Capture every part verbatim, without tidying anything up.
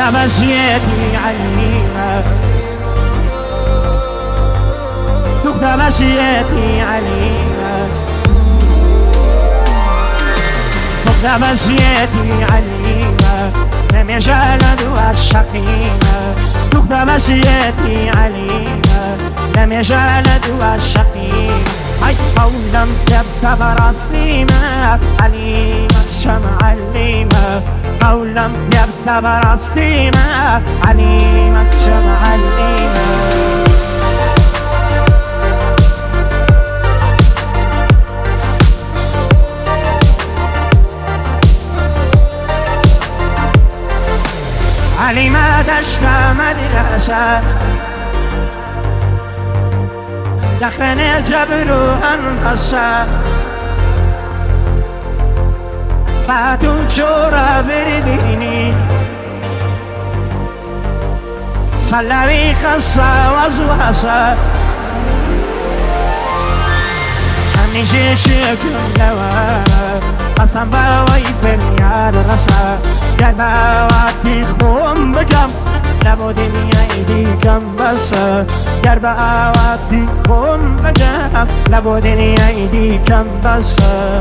دختر مشيتي عليمة دختر مشيتي عليمة دختر مشيتي عليمة لم يجعل دوا الشقيمة دختر مشيتي عليمة لم يجعل دوا الشقيمة أي قولا تبتبر أصليمة عليمة شمع الليمة قولا يبتبر أصليمة عليمة شمع الليمة عليمة دشت مدرسة دخن جبر وانقصة بعدو جورا برديني صلوي خصة وزواسة أني جيشكم لوا قسم باوي بنياد رسا قلبا واتي خوم بكم لبو دنيا ايدي كم بس قلبا واتي خوم بكم لبو دنيا ايدي كم بس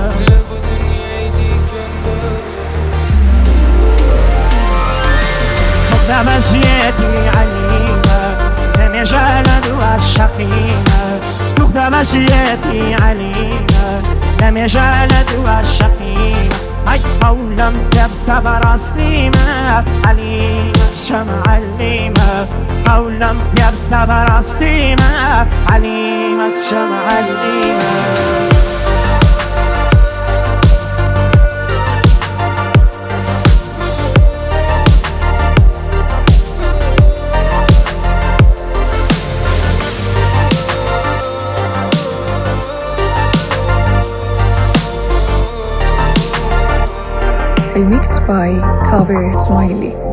دختر مشيتي عليمة لم يجعل دوا الشقيمة دختر مشيتي عليمة لم يجعل دوا الشقيمة أي قولا يبتبر أصليمة عليمة شمع الليمة قولا يبتبر أصليمة عليمة شمع الليمة Remixed by Cover Smiley.